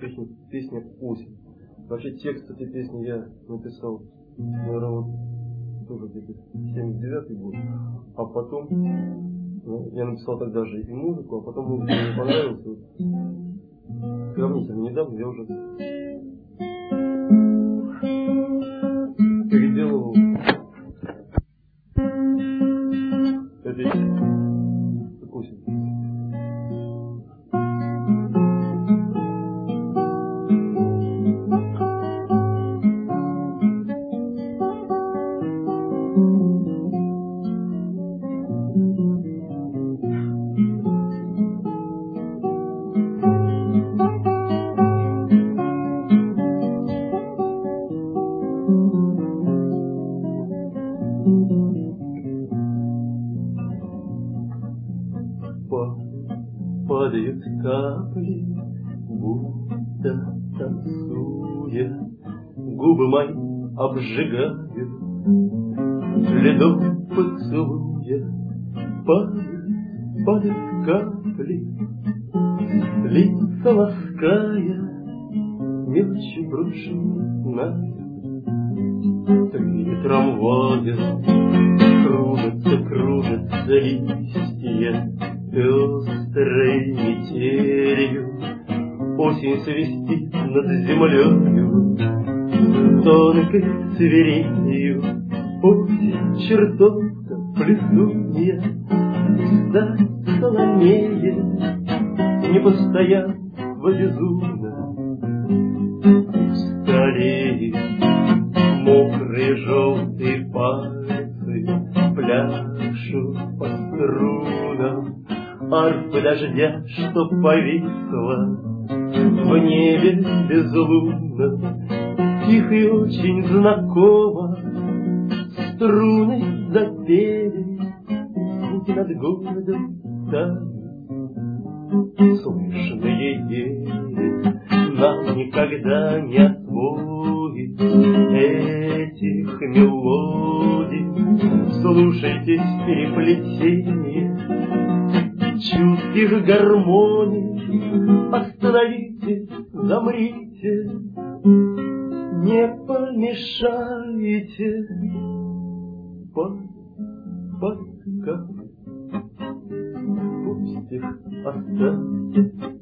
песня «Осень». Вообще текст этой песни я написал, наверное, вот тоже где-то 79-й год, а потом я написал тогда же и музыку, а потом музыка мне понравилась. Вот, сравнительно недавно я уже переделал эту «Осень». Падают капли, будто танцуя, губы мои обжигают ледом поцелуя. Падают капли, лица лаская, мелочи брошенная. Среди трамвая кружатся листья пестрой метелью. Осень свистит над землею тонкой свирелью. Осень чертовка плесунья, стать соломея, непостоянно безумно. Стареет мокрые желтые пальцы, пляшут по струнам арфы дождя, что повисла в небе безлунном. Тихо и очень знакомо струны запели, звуки над городом тают. Слышные ели нам никогда не освоить этих мелодий. Слушайтесь переплетение чувских гармоний. Остановитесь, замрите, не помешайте. Пока пусть их оставьте.